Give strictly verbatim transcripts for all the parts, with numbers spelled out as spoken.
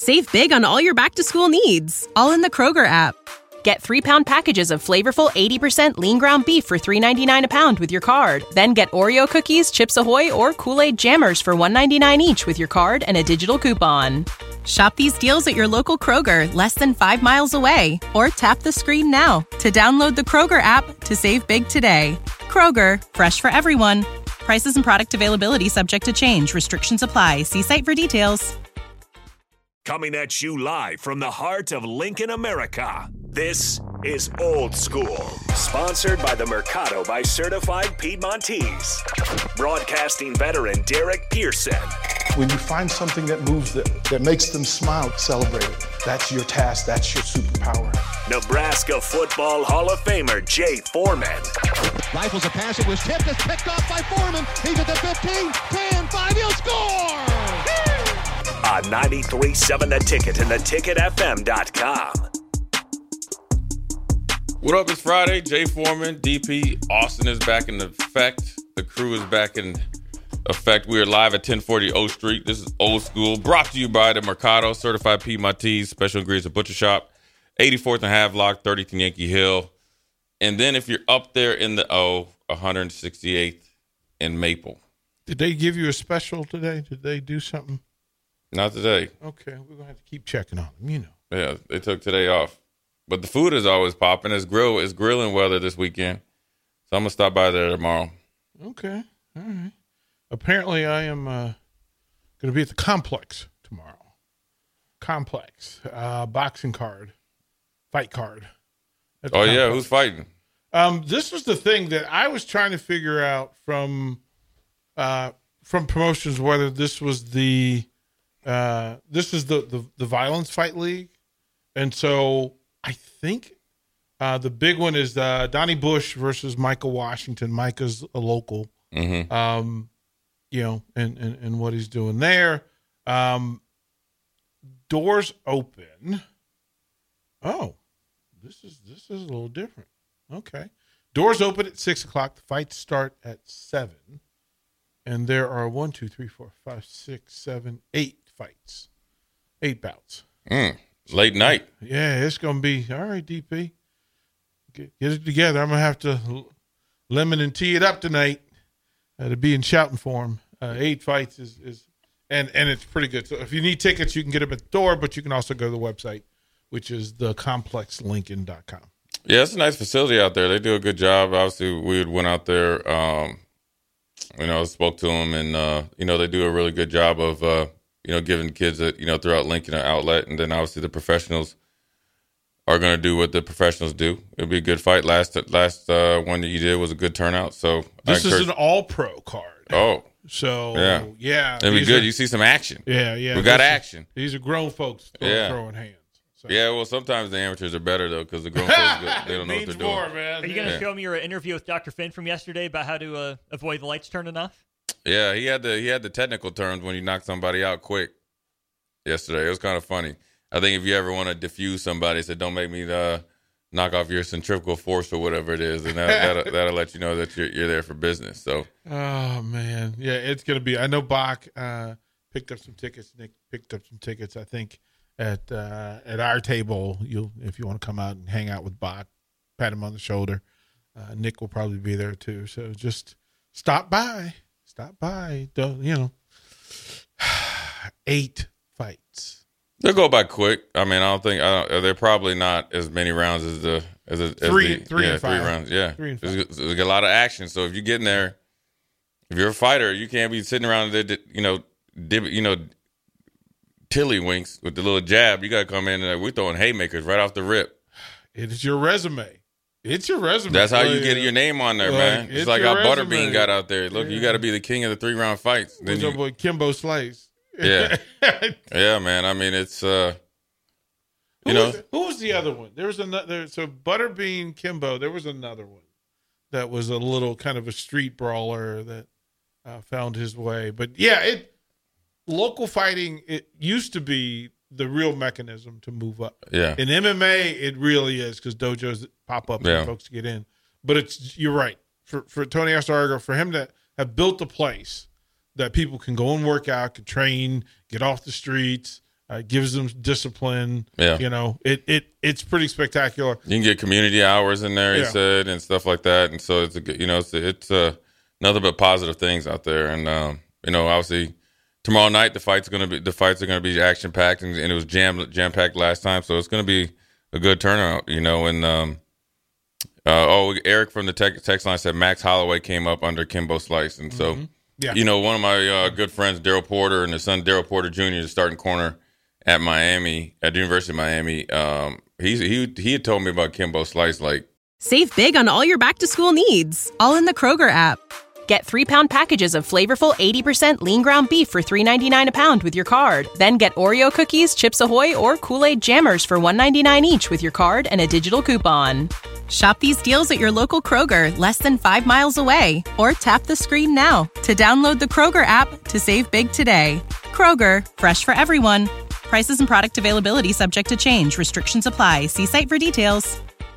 Save big on all your back-to-school needs, all in the Kroger app. Get three-pound packages of flavorful eighty percent lean ground beef for three ninety-nine a pound with your card. Then get Oreo cookies, Chips Ahoy, or Kool-Aid Jammers for one ninety-nine each with your card and a digital coupon. Shop these deals at your local Kroger, less than five miles away. Or tap the screen now to download the Kroger app to save big today. Kroger, fresh for everyone. Prices and product availability subject to change. Restrictions apply. See site for details. Coming at you live from the heart of Lincoln, America. This is Old School, sponsored by the Mercado by Certified Piedmontese. Broadcasting veteran Derek Pearson. When you find something that moves them, that makes them smile, celebrate it. That's your task. That's your superpower. Nebraska Football Hall of Famer Jay Foreman. Rifles a pass. It was tipped. It's picked off by Foreman. He's at the fifteen, ten, five. He'll score! On ninety-three point seven The Ticket and the ticket f m dot com. What up? It's Friday. Jay Foreman, D P. Austin is back in effect. The crew is back in effect. We are live at ten forty O Street. This is Old School, brought to you by the Mercado, Certified Piedmontese, Special Ingredients and Butcher Shop, eighty-fourth and Havelock, thirtieth and Yankee Hill. And then if you're up there in the O, one hundred sixty-eighth and Maple. Did they give you a special today? Did they do something? Not today. Okay, we're going to have to keep checking on them, you know. Yeah, they took today off. But the food is always popping. It's grill. It's grilling weather this weekend. So I'm going to stop by there tomorrow. Okay, all right. Apparently I am uh, going to be at the Complex tomorrow. Complex. Uh, boxing card. Fight card. Oh, Complex. yeah? Who's fighting? Um, this was the thing that I was trying to figure out from uh, from promotions, whether this was the uh, this is the, the, the Violence Fight League. And so I think uh, the big one is uh, Donnie Bush versus Micah Washington. Micah's a local, Mm-hmm. um, you know, and, and, and what he's doing there. Um, doors open. Oh, this is this is a little different. Okay. Doors open at six o'clock. The fights start at seven. And there are one, two, three, four, five, six, seven, eight fights. Eight bouts. Mm, late night. Yeah, it's going to be, all right, D P. Get, get it together. I'm going to have to l- lemon and tee it up tonight uh, to be in shouting form. Uh, eight fights is, is and, and it's pretty good. So if you need tickets, you can get them at the door, but you can also go to the website, which is the complex lincoln dot com. Yeah, it's a nice facility out there. They do a good job. Obviously, we went out there, um, you know, spoke to them, and, uh, you know, they do a really good job of, uh, you know, giving kids, a, you know, throughout Lincoln an outlet. And then obviously the professionals are going to do what the professionals do. It'll be a good fight. Last last uh, one that you did was a good turnout. So This I is encourage- an all-pro card. Oh, So, Yeah. yeah. it'll be these good. are- You see some action. yeah, yeah. We got these are- action. These are grown folks throw, Yeah. throwing hands. So. Yeah, well, sometimes the amateurs are better, though, because the grown folks, they don't know what Means they're doing. more, man. Are you going to Yeah. show me your interview with Doctor Finn from yesterday about how to uh, avoid the lights turning off? Yeah, he had the he had the technical terms when you knock somebody out quick yesterday. It was kind of funny. I think if you ever want to diffuse somebody, say, don't make me uh, knock off your centrifugal force or whatever it is, and that, that'll, that'll let you know that you're, you're there for business. So, Oh, man. Yeah, it's going to be. I know Bach uh, picked up some tickets. Nick picked up some tickets, I think, at uh, at our table. You'll If you want to come out and hang out with Bach, pat him on the shoulder. Uh, Nick will probably be there, too. So just stop by. Stop by. Don't, you know, eight fights. they'll go by quick. I mean, I don't think I don't, they're probably not as many rounds as the as, a, as Three- the, three yeah, and five. three rounds. Yeah, Three and there's, there's a lot of action. So if you get in there, if you're a fighter, you can't be sitting around there, you know, dib, you know, tillywinks with the little jab. You got to come in and we're throwing haymakers right off the rip. It is your resume. It's your resume. That's how you Like, get your name on there, like, man. It's, it's like your how resume. Butterbean got out there. Look, you Yeah. got to be the king of the three round fights. Then What's up you, with Kimbo Slice? Yeah. yeah, man. I mean, it's uh, you who know, was, who was the other one? There was another. So Butterbean Kimbo. There was another one that was a little kind of a street brawler that uh, found his way. But yeah, it local fighting. It used to be the real mechanism to move up. yeah, In M M A, it really is because dojos pop up Yeah. for folks to get in. But it's you're right for for Tony Asargo, for him to have built a place that people can go and work out, can train, get off the streets, Uh, gives them discipline. Yeah. You know, it, it it's pretty spectacular. You can get community hours in there, he Yeah. said, and stuff like that. And so it's a good, you know, it's it's uh, nothing but positive things out there. And um, you know, obviously tomorrow night the fight's gonna be the fights are gonna be action packed, and, and it was jam jam packed last time, so it's gonna be a good turnout. You know, and um, uh, oh, Eric from the tech, text line said Max Holloway came up under Kimbo Slice, and so Mm-hmm. Yeah. you know, one of my uh, good friends, Daryl Porter, and his son Daryl Porter Junior is starting corner at Miami, at the University of Miami. Um, he's, he he had told me about Kimbo Slice. Like, Save big on all your back-to-school needs, all in the Kroger app. Get three-pound packages of flavorful eighty percent lean ground beef for three ninety-nine a pound with your card. Then get Oreo cookies, Chips Ahoy, or Kool-Aid Jammers for one ninety-nine each with your card and a digital coupon. Shop these deals at your local Kroger, less than five miles away. Or tap the screen now to download the Kroger app to save big today. Kroger, fresh for everyone. Prices and product availability subject to change. Restrictions apply. See site for details.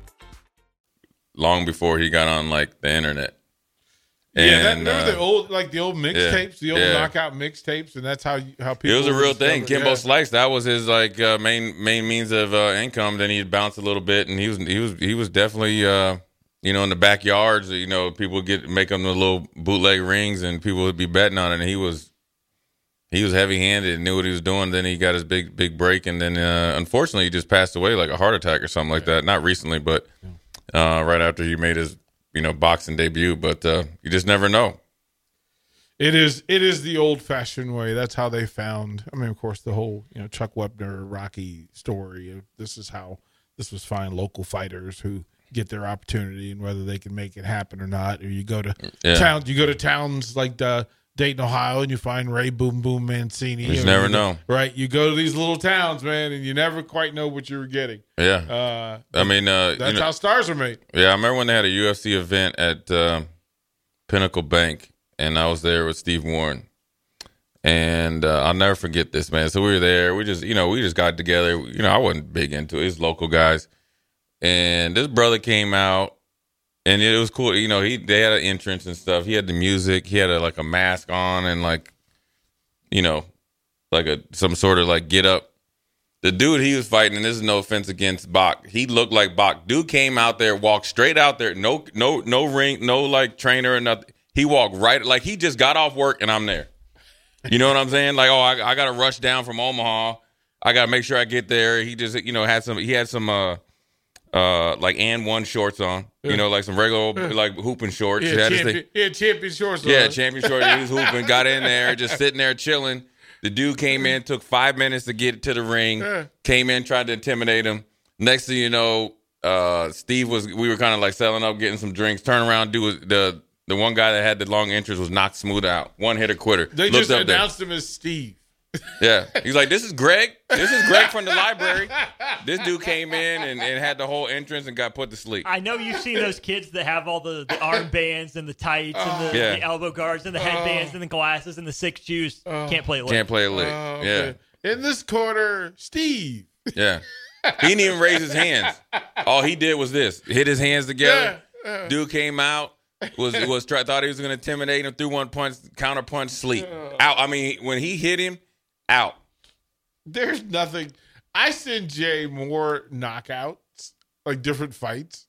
long before he got on like the internet. Yeah, that, And, remember uh, the old like the old mixtapes, the old yeah. knockout mixtapes, and that's how you, how people. It was a real thing. discovered- Kimbo yeah. Slice, that was his like uh, main main means of uh, income. Then he'd bounce a little bit, and he was he was he was definitely uh, you know in the backyards. You know, people would get make them the little bootleg rings, and people would be betting on it. And he was he was heavy handed and knew what he was doing. Then he got his big big break, and then uh, unfortunately he just passed away like a heart attack or something like that. Not recently, but uh, right after he made his you know boxing debut. But uh, you just never know. It is it is the old fashioned way. That's how they found. I mean, of course, the whole you know Chuck Wepner Rocky story. Of this is how this was find local fighters who get their opportunity and whether they can make it happen or not. Or you go to Yeah. towns, you go to towns like the Dayton, Ohio, and you find Ray Boom Boom Mancini. You just I mean, never know. right? You go to these little towns, man, and you never quite know what you were getting. Yeah, Uh, I mean, uh, that's you know, how stars are made. yeah. I remember when they had a U F C event at uh, Pinnacle Bank. And I was there with Steve Warren. And uh, I'll never forget this, man. So we were there. We just, you know, we just got together. You know, I wasn't big into it. It's local guys. And this brother came out, and it was cool. You know, he they had an entrance and stuff. He had the music. He had a, like a mask on and like, you know, like a some sort of like get up. The dude he was fighting, and this is no offense against Bach. He looked like Bach. Dude came out there, walked straight out there. No, no, no ring, no like trainer or nothing. He walked right, like he just got off work and I'm there. You know what I'm saying? Like, oh, I, I got to rush down from Omaha. I got to make sure I get there. He just, you know, had some, he had some, uh, uh, like and one shorts on, you know, like some regular, like hooping shorts. Yeah, He had his champion, thing- yeah, champion shorts. yeah, on. champion shorts. He was hooping, got in there, just sitting there chilling. The dude came in, took five minutes to get to the ring, Yeah. came in, tried to intimidate him. Next thing you know, uh, Steve was, we were kind of like selling up, getting some drinks, turn around, do the, The one guy that had the long entrance was knocked smooth out. One hitter quitter. They Looked just up there. announced him as Steve. Yeah. He's like, this is Greg. This is Greg from the library. This dude came in and, and had the whole entrance and got put to sleep. I know you've seen those kids that have all the, the armbands and the tights and the, Yeah. the elbow guards and the headbands and the glasses and the six shoes. Can't play it. Can't play a lick. Oh, Yeah. okay. In this corner, Steve. Yeah. He didn't even raise his hands. All he did was this. Hit his hands together. Dude came out. Was was try, thought he was going to intimidate him, threw one punch, counter punch, sleep. Out. I mean, when he hit him, out. There's nothing. I send Jay more knockouts, like different fights.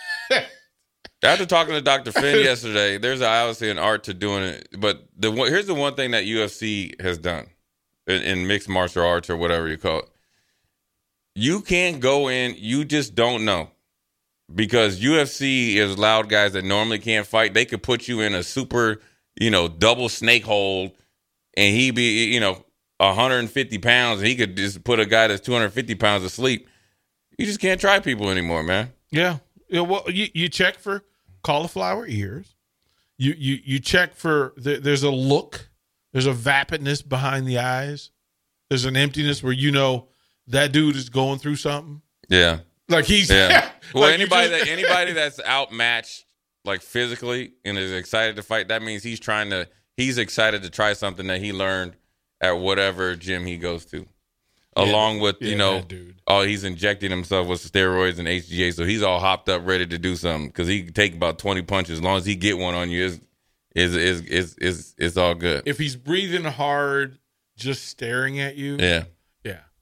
After talking to Doctor Finn yesterday, there's obviously an art to doing it. But the one, here's the one thing that U F C has done in, in mixed martial arts or whatever you call it. You can't go in. You just don't know. Because U F C is allowed guys that normally can't fight. They could put you in a super, you know, double snake hold, and he be, you know, one hundred fifty pounds, and he could just put a guy that's two hundred fifty pounds to sleep. You just can't try people anymore, man. Yeah. Yeah. Well, you, you check for cauliflower ears. You you you check for the, there's a look. There's a vapidness behind the eyes. There's an emptiness where you know that dude is going through something. Yeah. Like he's Yeah. Well, like you anybody just- that anybody that's outmatched like physically and is excited to fight, that means he's trying to he's excited to try something that he learned at whatever gym he goes to. Along with, yeah, you know, that dude. oh, he's injecting himself with steroids and H G A, so he's all hopped up, ready to do something because he can take about twenty punches. As long as he get one on you, is is is is is it's all good. if he's breathing hard, just staring at you. Yeah. Yeah.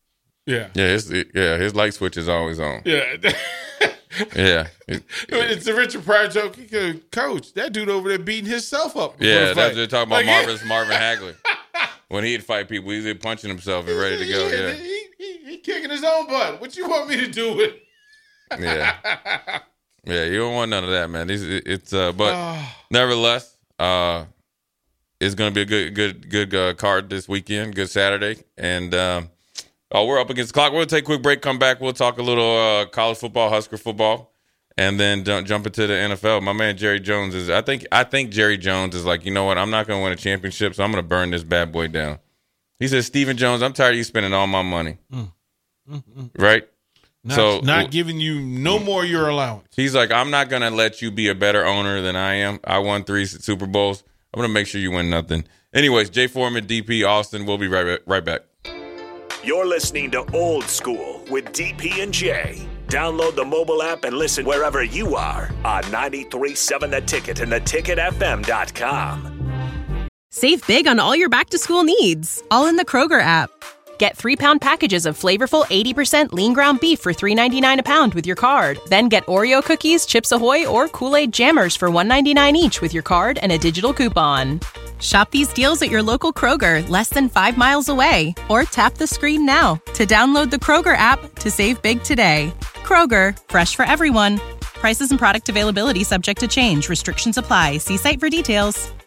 Yeah. Yeah, his, yeah, his light switch is always on. Yeah. Yeah. It, it's a Richard Pryor joke. He could, Coach, that dude over there beating himself up. Yeah, that's what they're talking about. Like, Marvin, Marvin Hagley. When he'd fight people, he'd punching himself and ready to go. Yeah. He, he, he kicking his own butt. What you want me to do with it? Yeah. Yeah, you don't want none of that, man. It's, it's uh, but nevertheless, uh, it's going to be a good, good, good uh, card this weekend. Good Saturday, and um, oh, we're up against the clock. We'll take a quick break. Come back. We'll talk a little uh, college football, Husker football, and then jump, jump into the N F L. My man Jerry Jones is. I think. I think Jerry Jones is like, you know what? I'm not going to win a championship, so I'm going to burn this bad boy down. He says, Stephen Jones, I'm tired of you spending all my money. Mm. Mm-hmm. Right. Not, so not giving you no more your allowance. He's like, I'm not going to let you be a better owner than I am. I won three Super Bowls. I'm going to make sure you win nothing. Anyways, Jay Foreman, D P, Austin. We'll be right, right back. You're listening to Old School with D P and J. Download the mobile app and listen wherever you are on ninety-three point seven The Ticket and the ticket f m dot com. Save big on all your back-to-school needs, all in the Kroger app. Get three-pound packages of flavorful eighty percent lean ground beef for three ninety-nine a pound with your card. Then get Oreo cookies, Chips Ahoy, or Kool-Aid Jammers for one ninety-nine each with your card and a digital coupon. Shop these deals at your local Kroger, less than five miles away. Or tap the screen now to download the Kroger app to save big today. Kroger, fresh for everyone. Prices and product availability subject to change. Restrictions apply. See site for details.